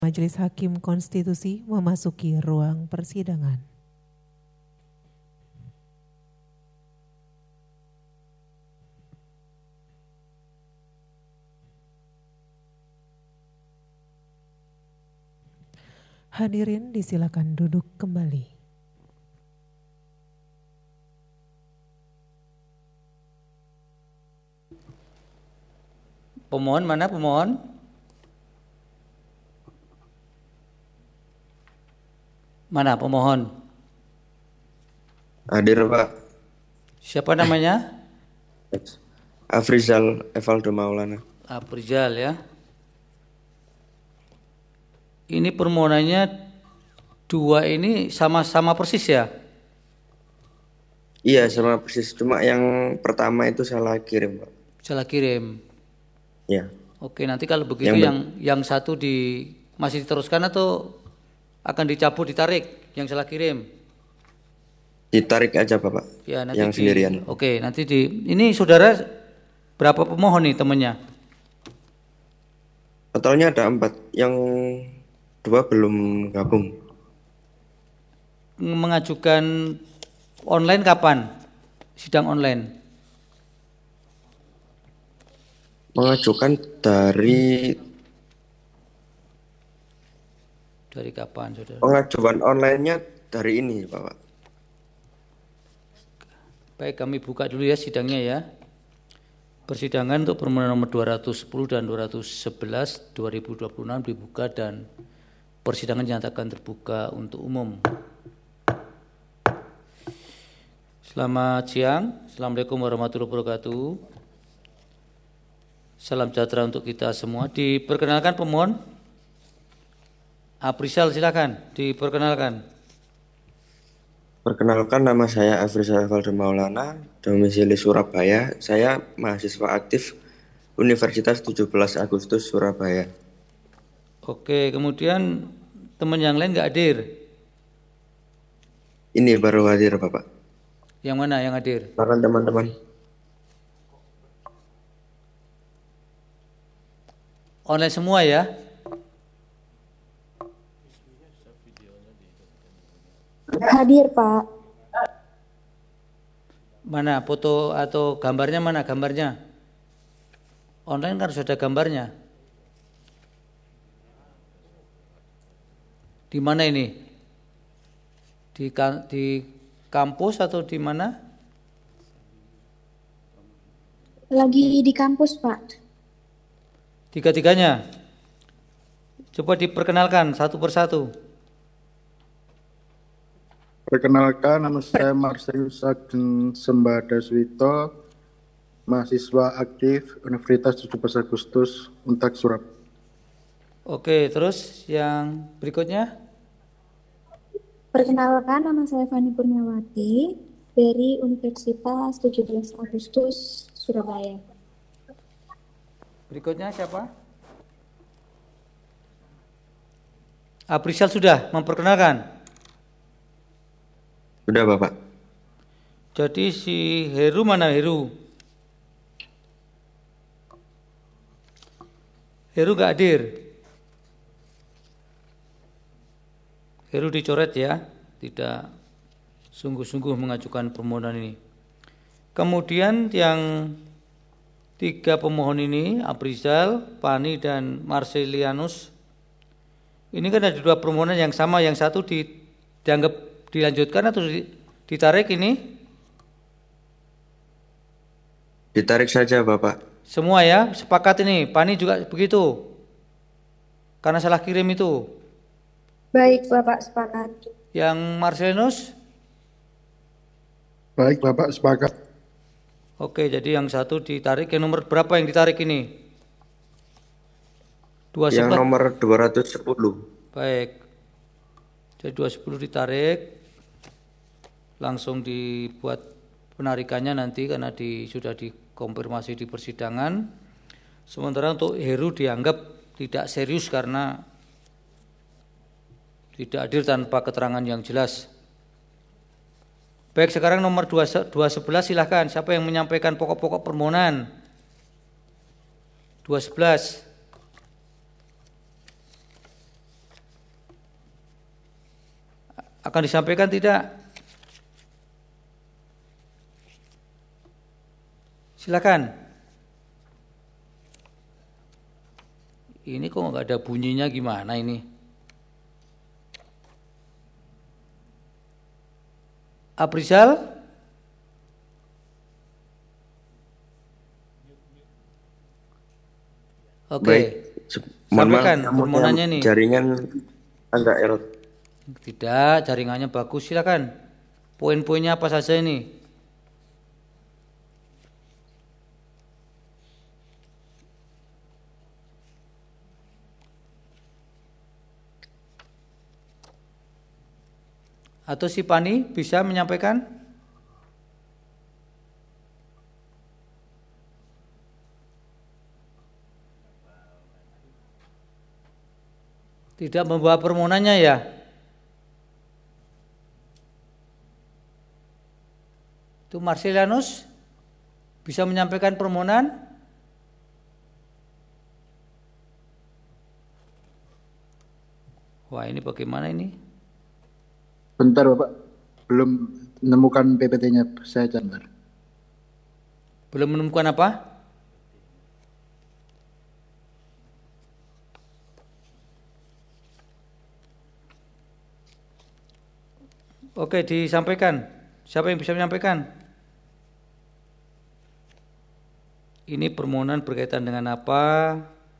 Majelis Hakim Konstitusi memasuki ruang persidangan. Hadirin disilakan duduk kembali. Pemohon mana pemohon? Mana pemohon? Hadir Pak. Siapa namanya? Afrizal Evaldo Maulana. Afrizal ya. Ini permohonannya dua ini sama-sama persis ya? Iya sama persis, cuma yang pertama itu salah kirim Pak. Salah kirim. Ya. Oke, nanti kalau begitu yang satu masih diteruskan atau akan dicabut, ditarik yang salah kirim? Ditarik aja Bapak. Ya, nanti yang sendirian. Oke, nanti ini saudara berapa pemohon nih temannya? Totalnya ada 4, yang 2 belum gabung. Mengajukan online kapan? Sidang online? Mengajukan dari kapan saudara? Pengajuan online-nya dari ini Bapak. Baik, kami buka dulu ya sidangnya ya. Persidangan untuk permohonan nomor 210 dan 211 2026 dibuka dan persidangan dinyatakan terbuka untuk umum. Selamat siang. Assalamualaikum warahmatullahi wabarakatuh. Salam sejahtera untuk kita semua. Diperkenalkan pemohon. Afrizal silakan diperkenalkan. Perkenalkan, nama saya Afrizal Evaldo Maulana, domisili Surabaya. Saya mahasiswa aktif Universitas 17 Agustus Surabaya. Oke, kemudian teman yang lain nggak hadir? Ini baru hadir Bapak. Yang mana yang hadir? Silakan teman-teman. Online semua ya? Hadir Pak. Mana foto atau gambarnya, mana gambarnya? Online kan sudah ada gambarnya. Di mana ini? Di kampus atau di mana? Lagi di kampus Pak. Tiga-tiganya. Coba diperkenalkan satu persatu. Perkenalkan, nama saya Marcelius Ageng Sembada Suwito, mahasiswa aktif Universitas 17 Agustus Untak Surabaya. Oke, terus yang berikutnya? Perkenalkan, nama saya Fani Kurniawati dari Universitas 17 Agustus Surabaya. Berikutnya siapa? Afrizal sudah memperkenalkan? Sudah Bapak. Jadi si Heru mana Heru? Heru gak hadir. Heru dicoret ya, tidak sungguh-sungguh mengajukan permohonan ini. Kemudian yang 3 pemohon ini, Afrizal, Fani dan Marcelianus. Ini kan ada 2 permohonan yang sama, yang satu dianggap dilanjutkan atau ditarik ini? Ditarik saja Bapak. Semua ya, sepakat ini. Fani juga begitu. Karena salah kirim itu. Baik Bapak, sepakat. Yang Marcelinus? Baik Bapak, sepakat. Oke, jadi yang satu ditarik. Yang nomor berapa yang ditarik ini? 211. Yang nomor 210. Baik. Jadi 210 ditarik. Langsung dibuat penarikannya nanti karena sudah dikonfirmasi di persidangan. Sementara untuk Heru dianggap tidak serius karena tidak hadir tanpa keterangan yang jelas. Baik, sekarang nomor 211 silahkan. Siapa yang menyampaikan pokok-pokok permohonan? 211. Akan disampaikan tidak? Silakan. Ini kok nggak ada bunyinya, gimana ini? Aprizal? Oke. Baik, Sampaikan permohonannya nih. Jaringan agak error. Tidak, jaringannya bagus. Silakan. Poin-poinnya apa saja ini? Atau si Pani bisa menyampaikan? Tidak membawa permohonannya ya? Itu Marcelianus bisa menyampaikan permohonan? Wah, ini bagaimana ini? Bentar Bapak, belum menemukan PPT-nya, saya cantar. Belum menemukan apa? Oke, disampaikan. Siapa yang bisa menyampaikan? Ini permohonan berkaitan dengan apa?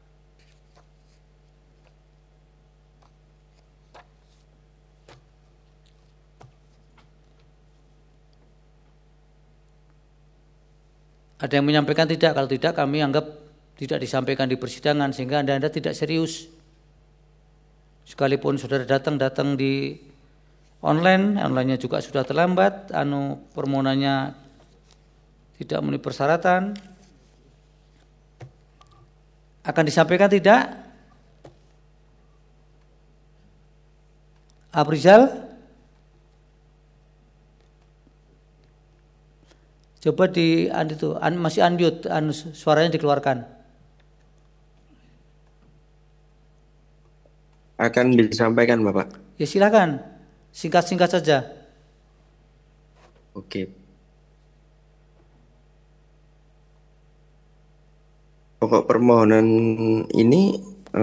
Ada yang menyampaikan tidak? Kalau tidak, kami anggap tidak disampaikan di persidangan sehingga Anda tidak serius. Sekalipun saudara datang di online-nya juga sudah terlambat, permohonannya tidak memenuhi persyaratan. Akan disampaikan tidak? Aprizal? Coba masih unmute, suaranya dikeluarkan. Akan disampaikan Bapak. Ya silakan, singkat-singkat saja. Oke. Pokok permohonan ini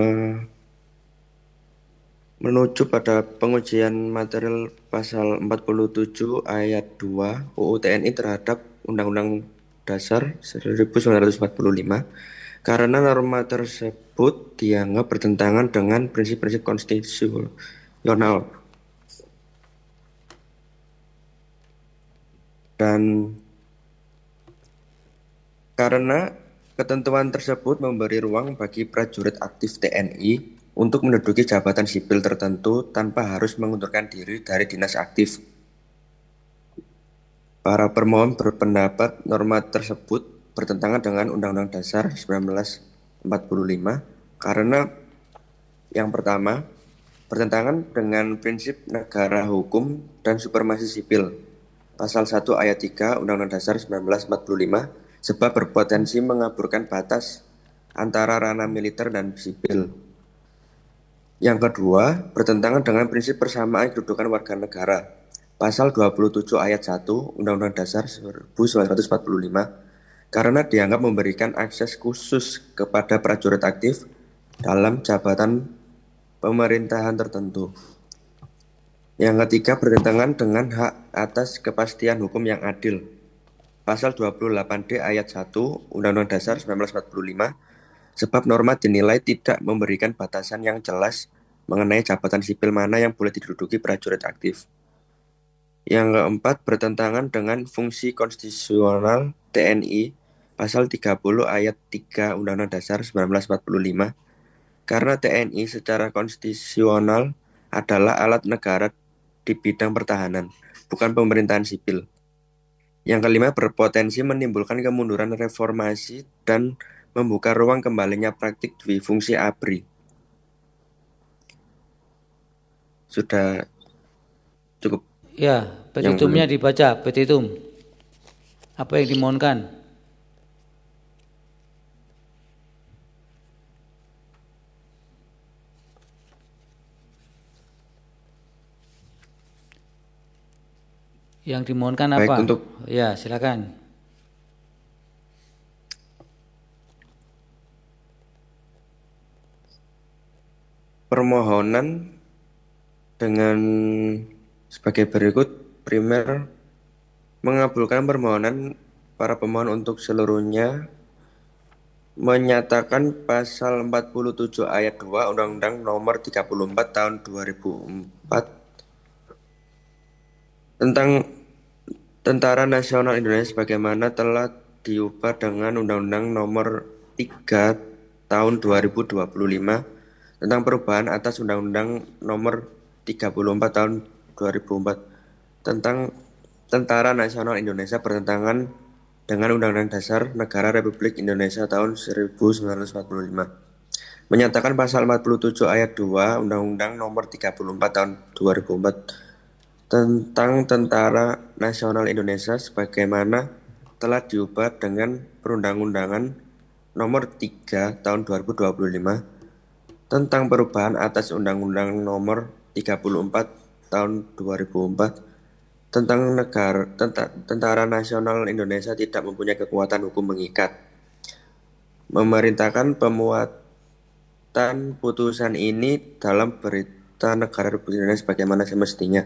menuju pada pengujian material pasal 47 ayat 2 UU TNI terhadap Undang-Undang Dasar 1945 karena norma tersebut dianggap bertentangan dengan prinsip-prinsip konstitusional dan karena ketentuan tersebut memberi ruang bagi prajurit aktif TNI untuk menduduki jabatan sipil tertentu tanpa harus mengundurkan diri dari dinas aktif. Para permohon berpendapat norma tersebut bertentangan dengan Undang-Undang Dasar 1945 karena yang pertama, bertentangan dengan prinsip negara hukum dan supremasi sipil. Pasal 1 ayat 3 Undang-Undang Dasar 1945 sebab berpotensi mengaburkan batas antara ranah militer dan sipil. Yang kedua, bertentangan dengan prinsip persamaan kedudukan warga negara. Pasal 27 ayat 1 Undang-Undang Dasar 1945 karena dianggap memberikan akses khusus kepada prajurit aktif dalam jabatan pemerintahan tertentu. Yang ketiga, bertentangan dengan hak atas kepastian hukum yang adil. Pasal 28D ayat 1 Undang-Undang Dasar 1945 sebab norma dinilai tidak memberikan batasan yang jelas mengenai jabatan sipil mana yang boleh diduduki prajurit aktif. Yang keempat, bertentangan dengan fungsi konstitusional TNI pasal 30 ayat 3 Undang-Undang Dasar 1945 karena TNI secara konstitusional adalah alat negara di bidang pertahanan, bukan pemerintahan sipil. Yang kelima, berpotensi menimbulkan kemunduran reformasi dan membuka ruang kembalinya praktik dwi fungsi ABRI. Sudah cukup. Ya, petitumnya dibaca, petitum. Apa yang dimohonkan? Yang dimohonkan Baik, apa? untuk Ya, silakan. permohonan dengan sebagai berikut. Primer, mengabulkan permohonan para pemohon untuk seluruhnya, menyatakan pasal 47 ayat 2 Undang-Undang Nomor 34 Tahun 2004 tentang Tentara Nasional Indonesia sebagaimana telah diubah dengan Undang-Undang Nomor 3 Tahun 2025 tentang perubahan atas Undang-Undang Nomor 34 Tahun 2004 tentang Tentara Nasional Indonesia bertentangan dengan Undang-Undang Dasar Negara Republik Indonesia tahun 1945. Menyatakan pasal 47 ayat 2 Undang-Undang Nomor 34 tahun 2004 tentang Tentara Nasional Indonesia sebagaimana telah diubah dengan Perundang-undangan Nomor 3 tahun 2025 tentang perubahan atas Undang-Undang Nomor 34 tahun 2004 tentang Tentara Nasional Indonesia tidak mempunyai kekuatan hukum mengikat. Memerintahkan pemuatan putusan ini dalam Berita Negara Republik Indonesia sebagaimana semestinya.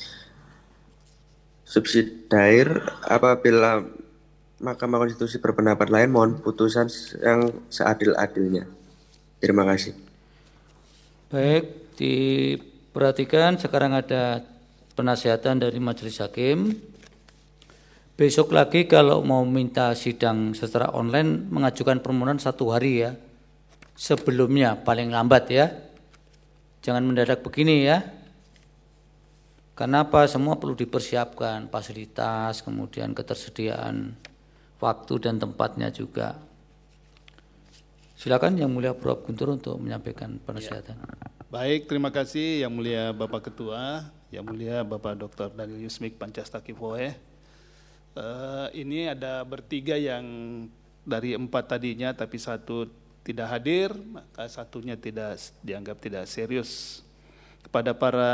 Subsidiar, apabila Mahkamah Konstitusi berpendapat lain, mohon putusan yang seadil-adilnya. Terima kasih. Baik, diperhatikan sekarang ada penasihatan dari Majelis Hakim. Besok lagi kalau mau minta sidang secara online mengajukan permohonan 1 hari ya. Sebelumnya paling lambat ya. Jangan mendadak begini ya. Karena apa? Semua perlu dipersiapkan, fasilitas, kemudian ketersediaan waktu dan tempatnya juga. Silakan Yang Mulia Prof. Guntur untuk menyampaikan penasihatan. Baik, terima kasih Yang Mulia Bapak Ketua, Yang Mulia Bapak Dr. Daniel Yusmik Pancastakifo. Ini ada bertiga yang dari 4 tadinya, tapi 1 tidak hadir, maka 1-nya dianggap tidak serius. Kepada para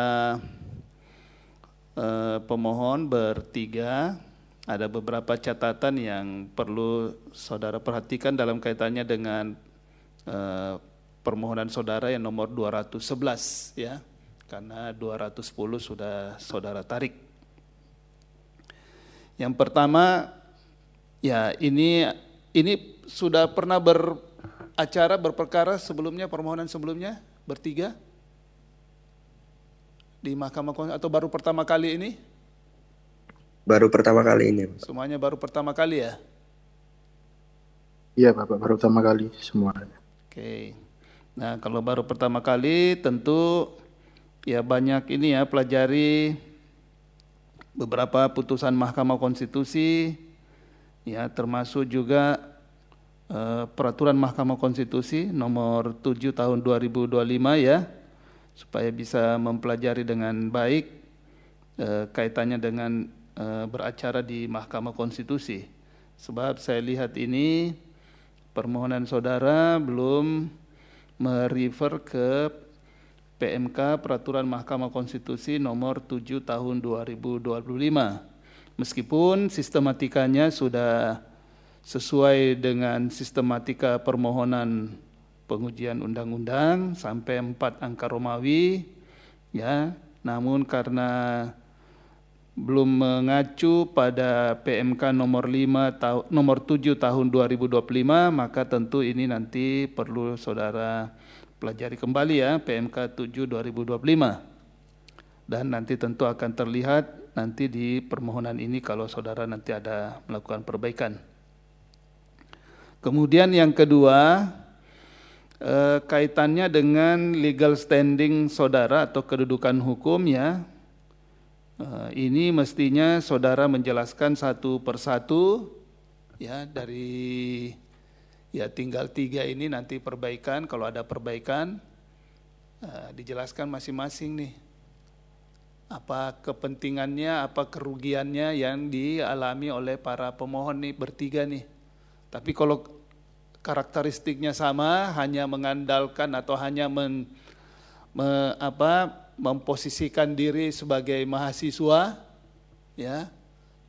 pemohon bertiga, ada beberapa catatan yang perlu saudara perhatikan dalam kaitannya dengan permohonan saudara yang nomor 211 ya, karena 210 sudah saudara tarik. Yang pertama ya, ini sudah pernah berperkara sebelumnya, permohonan sebelumnya bertiga di Mahkamah Konstitusi atau baru pertama kali ini? Baru pertama kali ini. Semuanya baru pertama kali ya? Iya Bapak, baru pertama kali semua. Oke. Nah, kalau baru pertama kali tentu ya banyak ini ya, pelajari beberapa putusan Mahkamah Konstitusi ya, termasuk juga peraturan Mahkamah Konstitusi nomor 7 tahun 2025 ya, supaya bisa mempelajari dengan baik kaitannya dengan beracara di Mahkamah Konstitusi. Sebab saya lihat ini permohonan saudara belum merefer ke PMK Peraturan Mahkamah Konstitusi nomor 7 tahun 2025. Meskipun sistematikanya sudah sesuai dengan sistematika permohonan pengujian undang-undang sampai 4 angka Romawi ya, namun karena belum mengacu pada PMK nomor 7 tahun 2025, maka tentu ini nanti perlu saudara pelajari kembali ya, PMK 7 2025. Dan nanti tentu akan terlihat nanti di permohonan ini kalau saudara nanti ada melakukan perbaikan. Kemudian yang kedua, kaitannya dengan legal standing saudara atau kedudukan hukum ya. Ini mestinya saudara menjelaskan satu persatu ya, dari ya tinggal 3 ini nanti perbaikan, kalau ada perbaikan dijelaskan masing-masing nih. Apa kepentingannya, apa kerugiannya yang dialami oleh para pemohon nih bertiga nih. Tapi kalau karakteristiknya sama, hanya mengandalkan atau hanya memposisikan diri sebagai mahasiswa ya,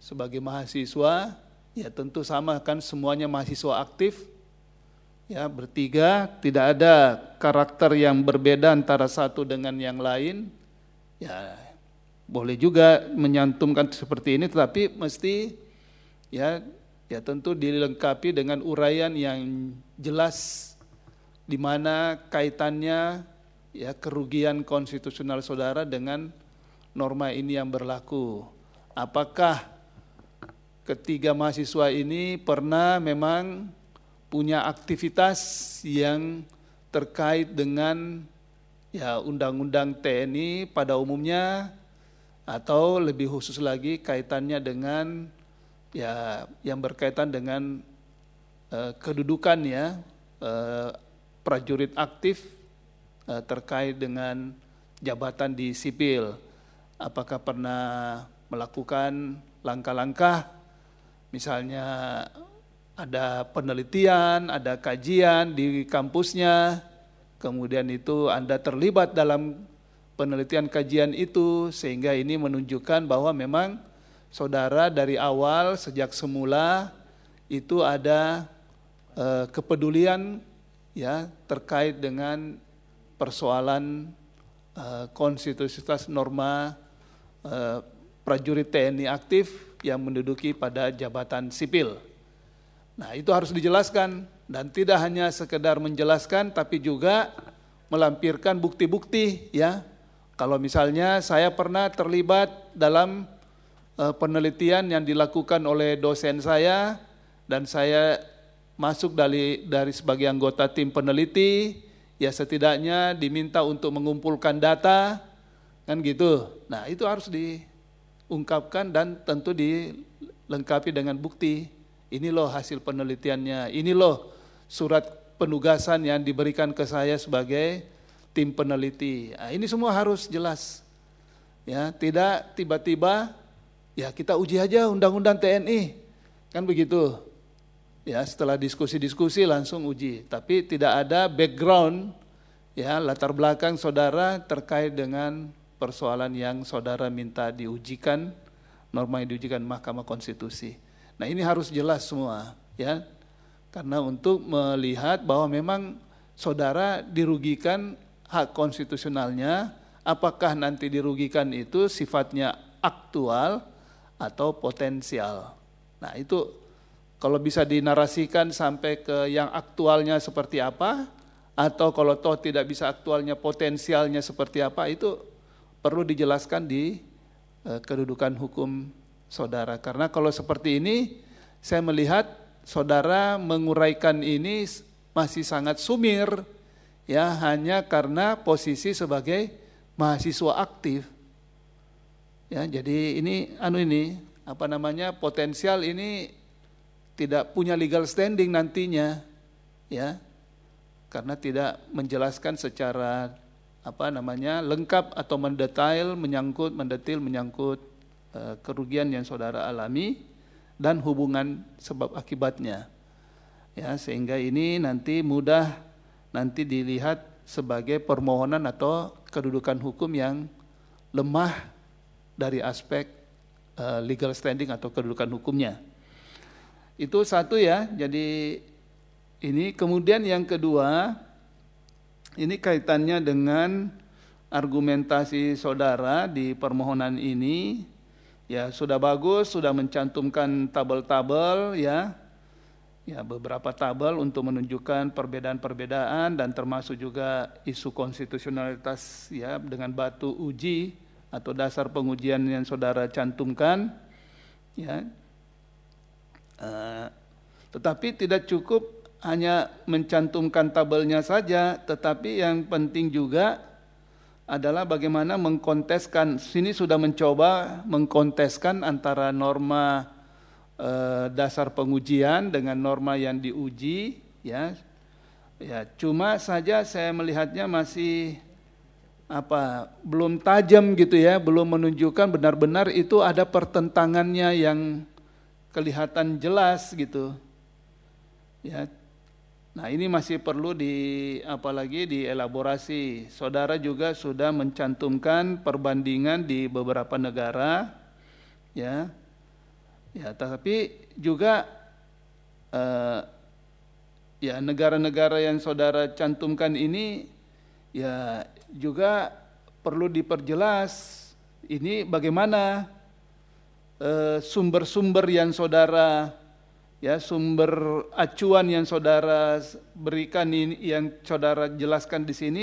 sebagai mahasiswa, ya tentu sama kan, semuanya mahasiswa aktif. Ya, bertiga, tidak ada karakter yang berbeda antara satu dengan yang lain. Ya, boleh juga menyantumkan seperti ini, tetapi mesti ya tentu dilengkapi dengan uraian yang jelas di mana kaitannya ya kerugian konstitusional saudara dengan norma ini yang berlaku. Apakah ketiga mahasiswa ini pernah memang punya aktivitas yang terkait dengan ya undang-undang TNI pada umumnya, atau lebih khusus lagi kaitannya dengan ya yang berkaitan dengan kedudukan ya prajurit aktif terkait dengan jabatan di sipil. Apakah pernah melakukan langkah-langkah, misalnya ada penelitian, ada kajian di kampusnya, kemudian itu Anda terlibat dalam penelitian kajian itu, sehingga ini menunjukkan bahwa memang saudara dari awal sejak semula itu ada kepedulian ya terkait dengan persoalan konstitusionalitas norma prajurit TNI aktif yang menduduki pada jabatan sipil. Nah, itu harus dijelaskan, dan tidak hanya sekedar menjelaskan tapi juga melampirkan bukti-bukti ya. Kalau misalnya saya pernah terlibat dalam penelitian yang dilakukan oleh dosen saya dan saya masuk dari sebagai anggota tim peneliti, ya setidaknya diminta untuk mengumpulkan data kan gitu. Nah, itu harus diungkapkan dan tentu dilengkapi dengan bukti. Ini loh hasil penelitiannya, ini loh surat penugasan yang diberikan ke saya sebagai tim peneliti. Nah, ini semua harus jelas. Ya, tidak tiba-tiba ya kita uji aja undang-undang TNI. Kan begitu. Ya, setelah diskusi-diskusi langsung uji, tapi tidak ada background ya latar belakang saudara terkait dengan persoalan yang saudara minta diujikan, norma yang diujikan Mahkamah Konstitusi. Nah, ini harus jelas semua ya, karena untuk melihat bahwa memang saudara dirugikan hak konstitusionalnya, apakah nanti dirugikan itu sifatnya aktual atau potensial. Nah, itu kalau bisa dinarasikan sampai ke yang aktualnya seperti apa, atau kalau toh tidak bisa aktualnya potensialnya seperti apa, itu perlu dijelaskan di kedudukan hukum saudara. Karena kalau seperti ini, saya melihat saudara menguraikan ini masih sangat sumir, ya hanya karena posisi sebagai mahasiswa aktif. Ya, jadi ini potensial ini tidak punya legal standing nantinya, ya, karena tidak menjelaskan secara lengkap atau mendetil menyangkut kerugian yang saudara alami dan hubungan sebab akibatnya, ya, sehingga ini nanti mudah dilihat sebagai permohonan atau kedudukan hukum yang lemah dari aspek legal standing atau kedudukan hukumnya. Itu satu ya. Jadi ini kemudian yang kedua, ini kaitannya dengan argumentasi saudara di permohonan ini. Ya, sudah bagus, sudah mencantumkan tabel-tabel ya beberapa tabel untuk menunjukkan perbedaan-perbedaan dan termasuk juga isu konstitusionalitas ya dengan batu uji atau dasar pengujian yang saudara cantumkan ya. Tetapi tidak cukup hanya mencantumkan tabelnya saja, tetapi yang penting juga adalah bagaimana mengkonteskan. Sini sudah mencoba mengkonteskan antara norma dasar pengujian dengan norma yang diuji ya. Cuma saja saya melihatnya masih belum tajam gitu ya, belum menunjukkan benar-benar itu ada pertentangannya yang kelihatan jelas gitu ya. Nah, ini masih perlu dielaborasi. Saudara juga sudah mencantumkan perbandingan di beberapa negara ya. Ya, tapi juga ya negara-negara yang saudara cantumkan ini ya juga perlu diperjelas ini bagaimana sumber-sumber yang saudara ya sumber acuan yang saudara berikan ini yang saudara jelaskan di sini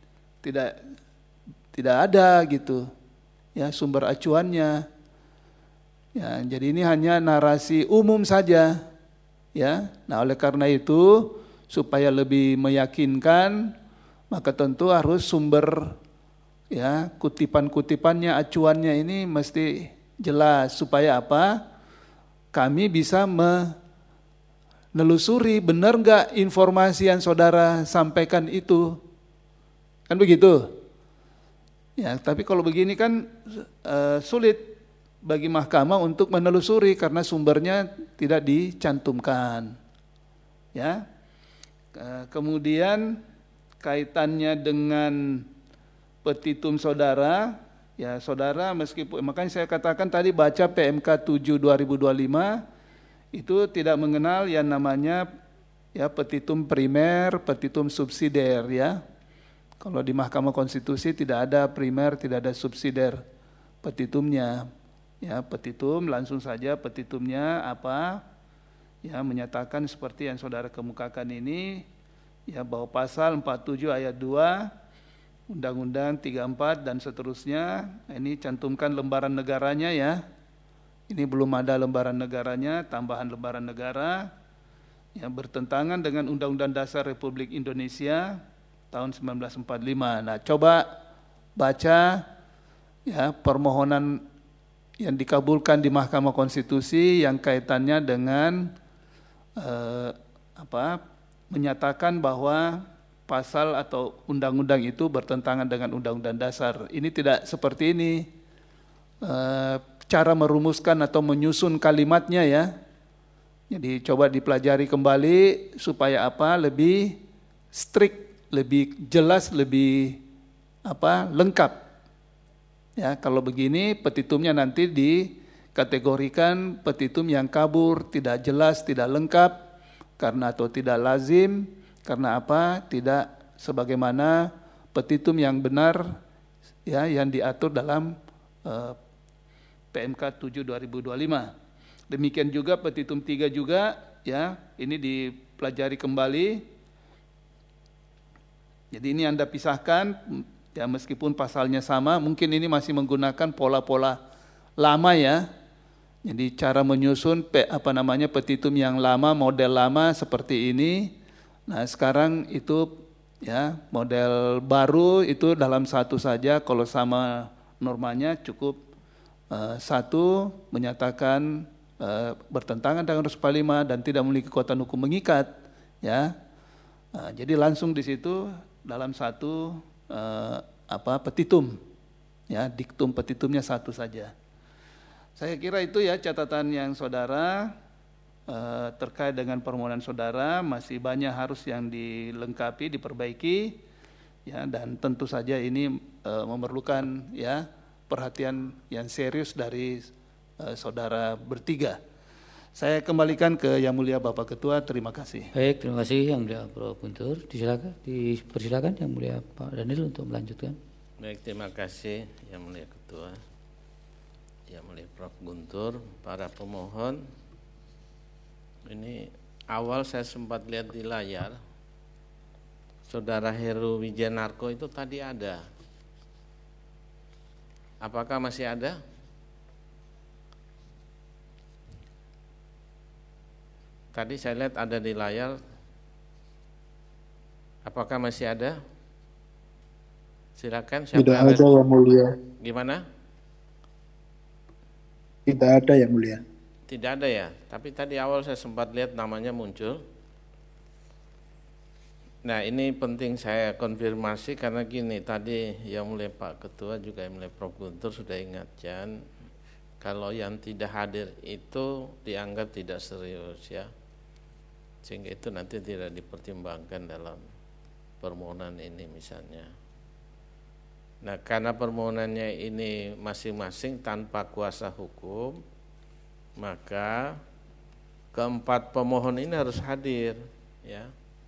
tidak ada gitu ya sumber acuannya ya jadi ini hanya narasi umum saja ya. Nah, oleh karena itu supaya lebih meyakinkan maka tentu harus sumber ya kutipan-kutipannya acuannya ini mesti jelas supaya apa? Kami bisa menelusuri benar enggak informasi yang saudara sampaikan itu. Kan begitu? Ya, tapi kalau begini kan sulit bagi mahkamah untuk menelusuri karena sumbernya tidak dicantumkan. Ya. Kemudian kaitannya dengan petitum saudara, ya saudara meskipun makanya saya katakan tadi baca PMK 7 2025 itu tidak mengenal yang namanya ya petitum primer, petitum subsidiar ya. Kalau di Mahkamah Konstitusi tidak ada primer, tidak ada subsidiar petitumnya. Ya, petitum langsung saja petitumnya apa? Ya, menyatakan seperti yang saudara kemukakan ini ya bahwa pasal 47 ayat 2 Undang-Undang 34 dan seterusnya, ini cantumkan lembaran negaranya ya. Ini belum ada lembaran negaranya, tambahan lembaran negara yang bertentangan dengan Undang-Undang Dasar Republik Indonesia tahun 1945. Nah, coba baca ya permohonan yang dikabulkan di Mahkamah Konstitusi yang kaitannya dengan menyatakan bahwa pasal atau undang-undang itu bertentangan dengan Undang-Undang Dasar. Ini tidak seperti ini cara merumuskan atau menyusun kalimatnya ya. Jadi coba dipelajari kembali supaya apa? Lebih strict, lebih jelas, lebih lengkap. Ya, kalau begini petitumnya nanti dikategorikan petitum yang kabur, tidak jelas, tidak lengkap karena atau tidak lazim. Karena apa? Tidak sebagaimana petitum yang benar ya yang diatur dalam PMK 7 2025. Demikian juga petitum 3 juga ya, ini dipelajari kembali. Jadi ini Anda pisahkan ya meskipun pasalnya sama, mungkin ini masih menggunakan pola-pola lama ya. Jadi cara menyusun petitum yang lama, model lama seperti ini. Nah sekarang itu ya model baru itu dalam satu saja, kalau sama normanya cukup satu menyatakan bertentangan dengan 45 dan tidak memiliki kekuatan hukum mengikat ya. Nah, jadi langsung di situ dalam satu petitum ya, diktum petitumnya satu saja. Saya kira itu ya catatan yang saudara terkait dengan permohonan saudara. Masih banyak harus yang dilengkapi, diperbaiki ya, dan tentu saja ini memerlukan ya perhatian yang serius dari saudara bertiga. Saya kembalikan ke Yang Mulia Bapak Ketua, terima kasih. Baik, terima kasih Yang Mulia Prof. Guntur. Dipersilakan Yang Mulia Pak Daniel untuk melanjutkan. Baik, terima kasih Yang Mulia Ketua, Yang Mulia Prof. Guntur, para pemohon. Ini awal saya sempat lihat di layar, Saudara Heru Wijanarko itu tadi ada. Apakah masih ada? Tadi saya lihat ada di layar. Apakah masih ada? Silakan. Tidak ada Yang Mulia. Gimana? Tidak ada Yang Mulia. Tidak ada ya, tapi tadi awal saya sempat lihat namanya muncul. Nah ini penting saya konfirmasi karena gini, tadi Yang Mulia Pak Ketua juga Yang Mulia Prof. Guntur sudah ingatkan kalau yang tidak hadir itu dianggap tidak serius ya, sehingga itu nanti tidak dipertimbangkan dalam permohonan ini misalnya. Nah karena permohonannya ini masing-masing tanpa kuasa hukum, maka keempat pemohon ini harus hadir, ya.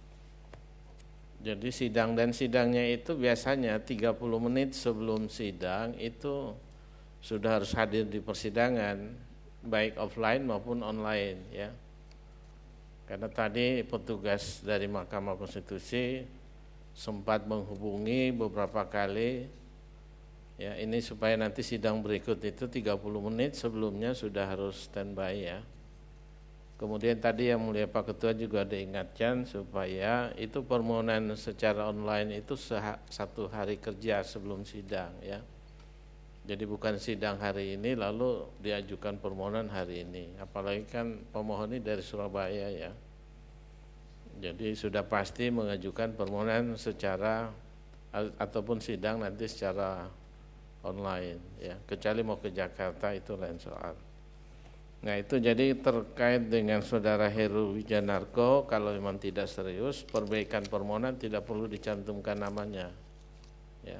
Jadi sidang dan sidangnya itu biasanya 30 menit sebelum sidang itu sudah harus hadir di persidangan, baik offline maupun online, ya. Karena tadi petugas dari Mahkamah Konstitusi sempat menghubungi beberapa kali, ya, ini supaya nanti sidang berikut itu 30 menit sebelumnya sudah harus standby, ya. Kemudian tadi yang mulia Pak Ketua juga diingatkan supaya itu permohonan secara online itu satu hari kerja sebelum sidang, ya. Jadi bukan sidang hari ini lalu diajukan permohonan hari ini. Apalagi kan pemohon ini dari Surabaya, ya. Jadi sudah pasti mengajukan permohonan secara ataupun sidang nanti secara online, ya. Kecuali mau ke Jakarta itu lain soal. Nah itu jadi terkait dengan saudara Heru Wijanarko, kalau memang tidak serius, perbaikan permohonan tidak perlu dicantumkan namanya, ya.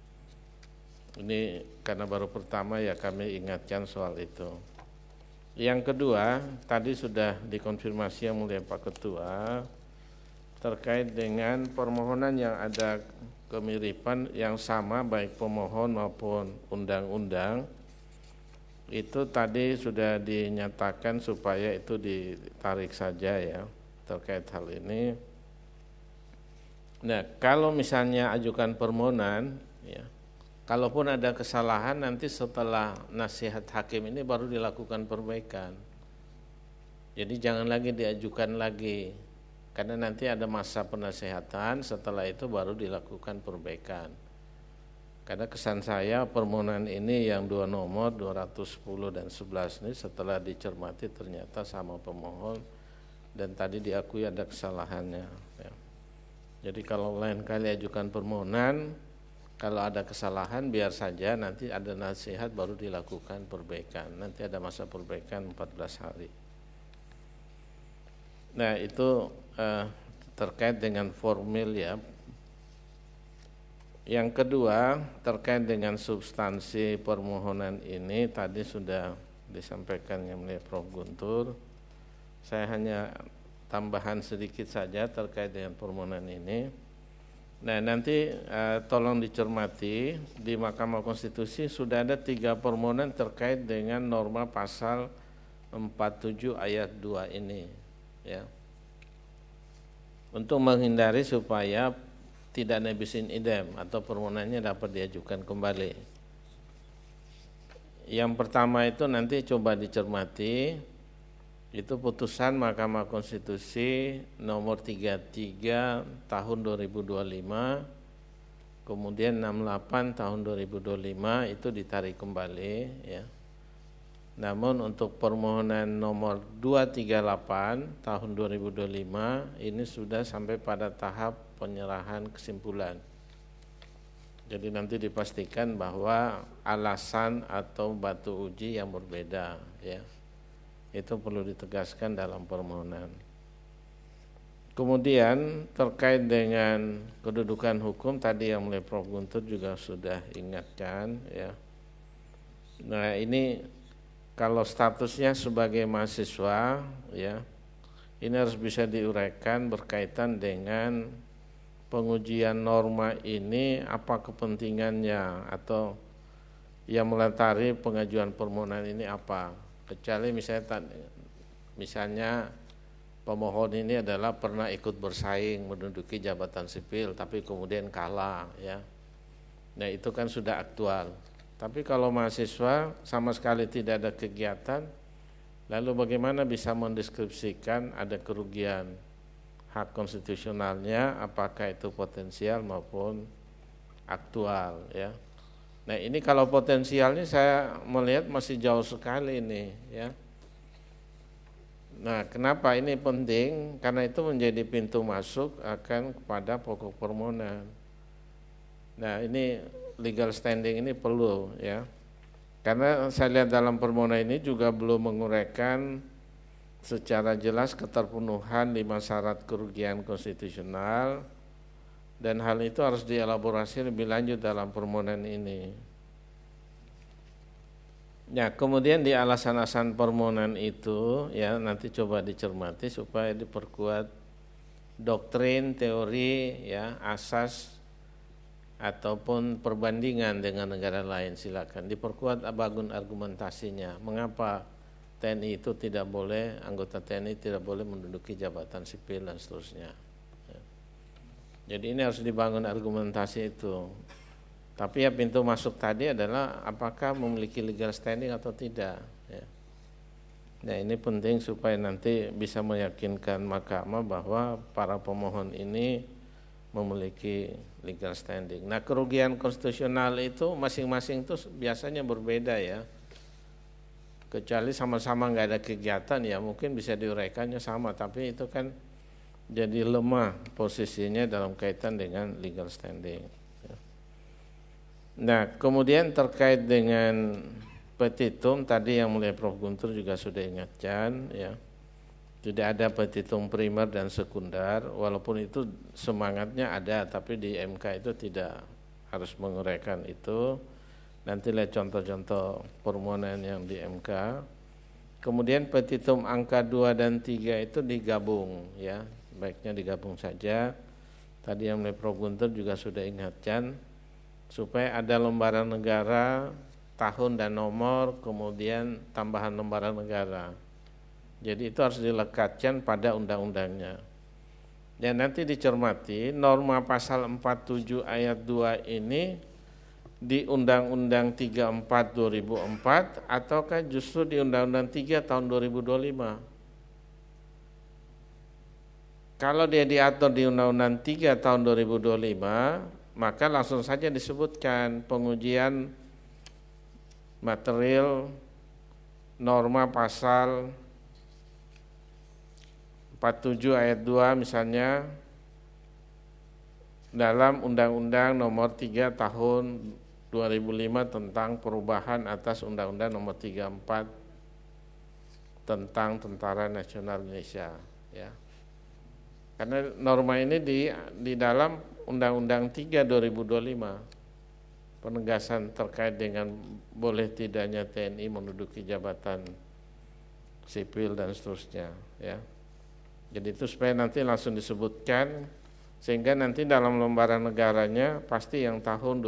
Ini karena baru pertama ya kami ingatkan soal itu. Yang kedua, tadi sudah dikonfirmasi yang mulia Pak Ketua, terkait dengan permohonan yang ada kemiripan yang sama baik pemohon maupun undang-undang. Itu tadi sudah dinyatakan supaya itu ditarik saja, ya, terkait hal ini. Nah, kalau misalnya ajukan permohonan, ya, kalaupun ada kesalahan nanti setelah nasihat hakim ini baru dilakukan perbaikan. Jadi jangan lagi diajukan lagi, karena nanti ada masa penasihatan, setelah itu baru dilakukan perbaikan. Karena kesan saya permohonan ini yang dua nomor 210 dan 11 ini setelah dicermati ternyata sama pemohon dan tadi diakui ada kesalahannya, ya. Jadi kalau lain kali ajukan permohonan, kalau ada kesalahan biar saja, nanti ada nasihat baru dilakukan perbaikan. Nanti ada masa perbaikan 14 hari. Nah itu terkait dengan formil, ya. Yang kedua terkait dengan substansi permohonan ini tadi sudah disampaikan yang mulia Prof. Guntur. Saya hanya tambahan sedikit saja terkait dengan permohonan ini. Nah nanti tolong dicermati di Mahkamah Konstitusi sudah ada 3 permohonan terkait dengan norma pasal 47 ayat 2 ini, ya. Untuk menghindari supaya tidak nebis in idem atau permohonannya dapat diajukan kembali. Yang pertama itu nanti coba dicermati, itu putusan Mahkamah Konstitusi nomor 33 tahun 2025, kemudian 68 tahun 2025 itu ditarik kembali, ya. Namun untuk permohonan nomor 238 tahun 2025 ini sudah sampai pada tahap penyerahan kesimpulan. Jadi nanti dipastikan bahwa alasan atau batu uji yang berbeda, ya. Itu perlu ditegaskan dalam permohonan. Kemudian terkait dengan kedudukan hukum tadi yang mulia Prof. Guntur juga sudah ingatkan, ya. Nah ini kalau statusnya sebagai mahasiswa, ya, ini harus bisa diuraikan berkaitan dengan pengujian norma ini, apa kepentingannya atau yang melatari pengajuan permohonan ini apa. Kecuali misalnya pemohon ini adalah pernah ikut bersaing menduduki jabatan sipil tapi kemudian kalah, ya. Nah itu kan sudah aktual. Tapi kalau mahasiswa sama sekali tidak ada kegiatan, lalu bagaimana bisa mendeskripsikan ada kerugian hak konstitusionalnya, apakah itu potensial maupun aktual, ya. Nah ini kalau potensialnya saya melihat masih jauh sekali ini, ya. Nah kenapa ini penting? Karena itu menjadi pintu masuk akan kepada pokok permohonan. Nah ini legal standing ini perlu, ya. Karena saya lihat dalam permohonan ini juga belum menguraikan secara jelas keterpenuhan 5 syarat kerugian konstitusional, dan hal itu harus dielaborasi lebih lanjut dalam permohonan ini. Ya, kemudian di alasan-alasan permohonan itu ya nanti coba dicermati supaya diperkuat doktrin, teori, ya asas ataupun perbandingan dengan negara lain. Silakan diperkuat bangun argumentasinya. Mengapa TNI itu tidak boleh, anggota TNI tidak boleh menduduki jabatan sipil dan seterusnya. Ya. Jadi ini harus dibangun argumentasi itu. Tapi ya pintu masuk tadi adalah apakah memiliki legal standing atau tidak. Ya. Nah ini penting supaya nanti bisa meyakinkan mahkamah bahwa para pemohon ini memiliki legal standing. Nah kerugian konstitusional itu masing-masing itu biasanya berbeda ya. Kecuali sama-sama nggak ada kegiatan ya mungkin bisa diuraikannya sama. Tapi itu kan jadi lemah posisinya dalam kaitan dengan legal standing. Nah, kemudian terkait dengan petitum tadi yang mulai Prof. Guntur juga sudah ingatkan ya. Tidak ada petitum primer dan sekunder, walaupun itu semangatnya ada, tapi di MK itu tidak harus menguraikan itu. Nanti lihat contoh-contoh permohonan yang di MK. Kemudian petitum angka 2 dan 3 itu digabung ya, baiknya digabung saja. Tadi yang mulai Prof. Guntur juga sudah ingatkan supaya ada lembaran negara, tahun dan nomor, kemudian tambahan lembaran negara. Jadi itu harus dilekatkan pada undang-undangnya. Dan nanti dicermati norma pasal 47 ayat 2 ini di Undang-Undang 34 2004 ataukah justru di Undang-Undang 3 tahun 2025. Kalau dia diatur di Undang-Undang 3 tahun 2025, maka langsung saja disebutkan pengujian material norma pasal 47 ayat 2 misalnya dalam Undang-Undang nomor 3 tahun 2005 tentang perubahan atas Undang-Undang nomor 34 tentang Tentara Nasional Indonesia ya. Karena norma ini di dalam Undang-Undang 3 2025 penegasan terkait dengan boleh tidaknya TNI menduduki jabatan sipil dan seterusnya ya. Jadi itu supaya nanti langsung disebutkan sehingga nanti dalam lembaran negaranya pasti yang tahun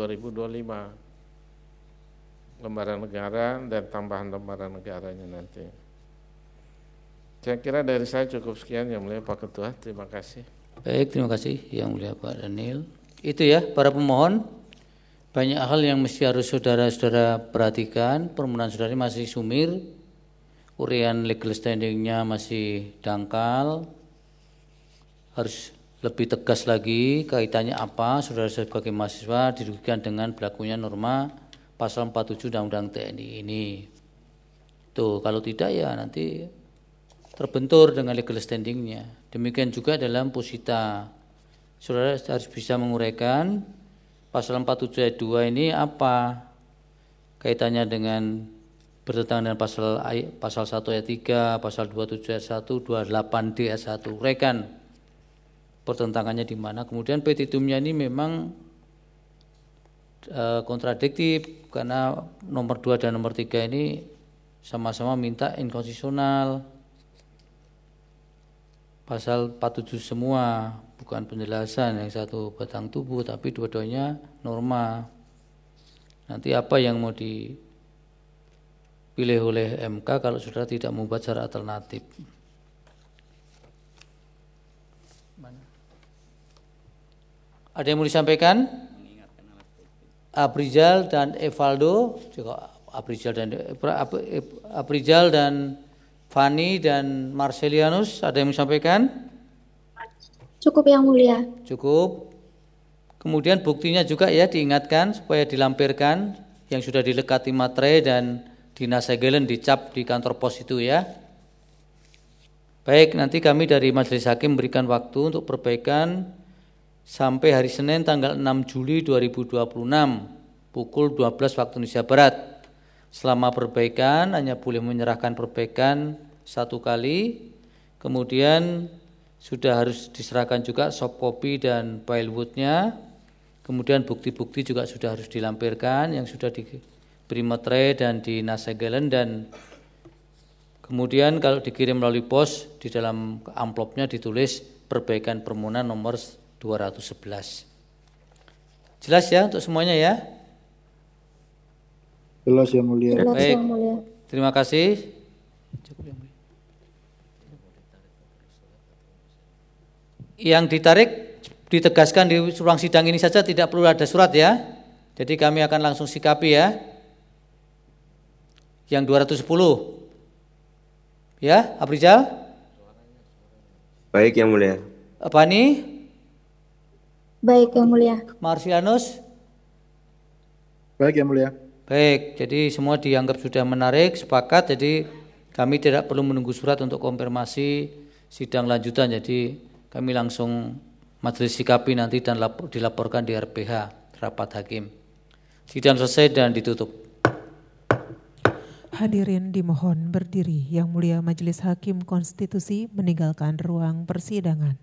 2025 lembaran negara dan tambahan lembaran negaranya nanti. Saya kira dari saya cukup sekian Yang Mulia Pak Ketua, terima kasih. Baik, terima kasih Yang Mulia Pak Daniel. Itu ya para pemohon, banyak hal yang mesti harus saudara-saudara perhatikan. Permohonan saudara ini masih sumir, uraian legal standingnya masih dangkal, harus lebih tegas lagi kaitannya apa saudara sebagai mahasiswa dirugikan dengan berlakunya norma pasal 47 Undang-Undang TNI ini. Tuh, kalau tidak ya nanti terbentur dengan legal standingnya. Demikian juga dalam posita, saudara harus bisa menguraikan pasal 47 ayat 2 ini apa kaitannya dengan bertentangan dengan pasal 1 ayat 3, pasal 27 ayat 1, 28D ayat 1. Uraikan pertentangannya di mana. Kemudian petitumnya ini memang kontradiktif karena nomor 2 dan nomor 3 ini sama-sama minta inkonstitusional. Pasal 47 semua, bukan penjelasan, yang satu batang tubuh tapi dua-duanya norma. Nanti apa yang mau dipilih oleh MK kalau saudara tidak membuat secara alternatif? Ada yang mau disampaikan? Abrizal dan Evaldo, Abrizal dan Fani dan Marcelianus, ada yang menyampaikan? Cukup Yang Mulia. Cukup. Kemudian buktinya juga ya diingatkan supaya dilampirkan yang sudah dilekati materai dan dinasegelen dicap di kantor pos itu ya. Baik, nanti kami dari Majelis Hakim memberikan waktu untuk perbaikan sampai hari Senin tanggal 6 Juli 2026 pukul 12 waktu Indonesia Barat. Selama perbaikan hanya boleh menyerahkan perbaikan satu kali, kemudian sudah harus diserahkan juga soft copy dan filewoodnya, kemudian bukti-bukti juga sudah harus dilampirkan yang sudah Primatre dan di Nasegelen, dan kemudian kalau dikirim melalui pos di dalam amplopnya ditulis perbaikan permohonan nomor 211. Jelas ya untuk semuanya ya? Jelas Yang Mulia. Jelas Baik. Yang Mulia. Terima kasih. Yang ditarik ditegaskan di ruang sidang ini saja, tidak perlu ada surat ya. Jadi kami akan langsung sikapi ya. Yang 210. Ya, Abrizal? Baik Yang Mulia. Bani? Baik Yang Mulia. Marsianus? Baik Yang Mulia. Baik, jadi semua dianggap sudah menarik, sepakat, jadi kami tidak perlu menunggu surat untuk konfirmasi sidang lanjutan, jadi kami langsung majelis sikapi nanti dan dilaporkan di RPH, rapat hakim. Sidang selesai dan ditutup. Hadirin dimohon berdiri. Yang Mulia Majelis Hakim Konstitusi meninggalkan ruang persidangan.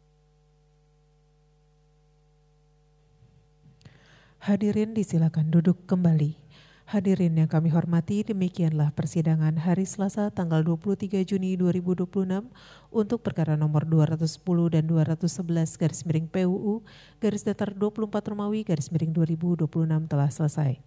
Hadirin disilakan duduk kembali. Hadirin yang kami hormati, demikianlah persidangan hari Selasa tanggal 23 Juni 2026 untuk perkara nomor 210 dan 211 garis miring PUU garis datar 24 Romawi garis miring 2026 telah selesai.